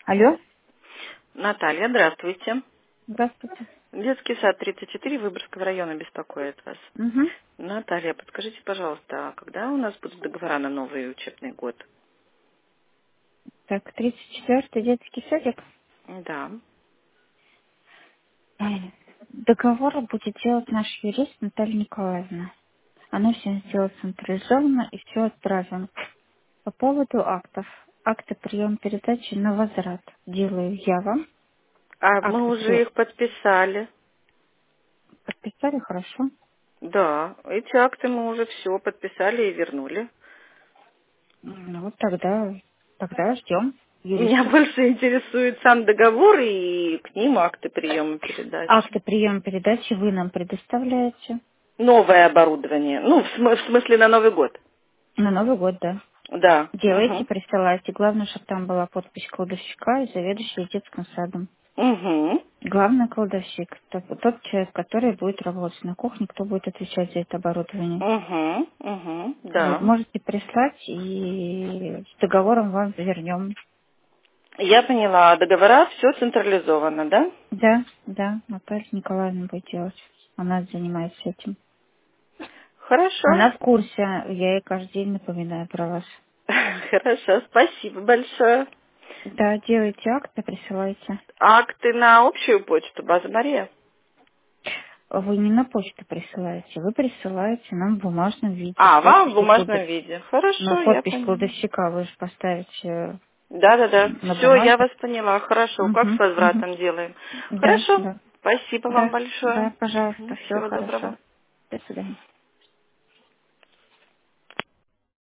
Алло, Наталья, здравствуйте. здравствуйте. Детский сад 34 Выборгского района беспокоит вас. Угу. Наталья, подскажите, пожалуйста, а когда у нас будут договора на новый учебный год? Так, 34-й детский садик. Да. Договор будет делать наш юрист Наталья Николаевна. Она все сделает централизованно и все отправим. По поводу актов. Акты прием передачи на возврат делаю я вам. А мы Акты уже при... их подписали. Подписали, хорошо. Да, эти акты мы уже все подписали и вернули. Ну, вот тогда ждем Меня юриста. больше интересует сам договор и к ним акты приема передачи. Акты приема передачи вы нам предоставляете. Новое оборудование. Ну, в смысле на Новый год. На Новый год, да. Да. Делайте, Угу. присылайте. Главное, чтобы там была подпись кладовщика и заведующего детским садом. Угу. Главный кладовщик, тот человек, который будет работать на кухне, кто будет отвечать за это оборудование. Угу. Угу. Вот, Да. можете прислать и с договором вам вернем. Я поняла. Договора все централизовано, да? Да, да, Наталья Николаевна будет делать. Она занимается этим. Хорошо. Она в курсе, я ей каждый день напоминаю про вас. Хорошо. Спасибо большое. Да, делайте акты, присылайте. Акты на общую почту, База Мария? Вы не на почту присылаете, вы присылаете нам в бумажном виде с А, вам в подписью бумажном виде. но Хорошо, я подпись поняла. кладовщика вы же поставите Да-да-да. на Все, я бумаге. вас поняла. Хорошо. Как с Угу, угу. возвратом делаем? Да, Хорошо. да, Спасибо вам да, большое. да, пожалуйста, Мгм. всего Всего доброго. хорошо. До свидания.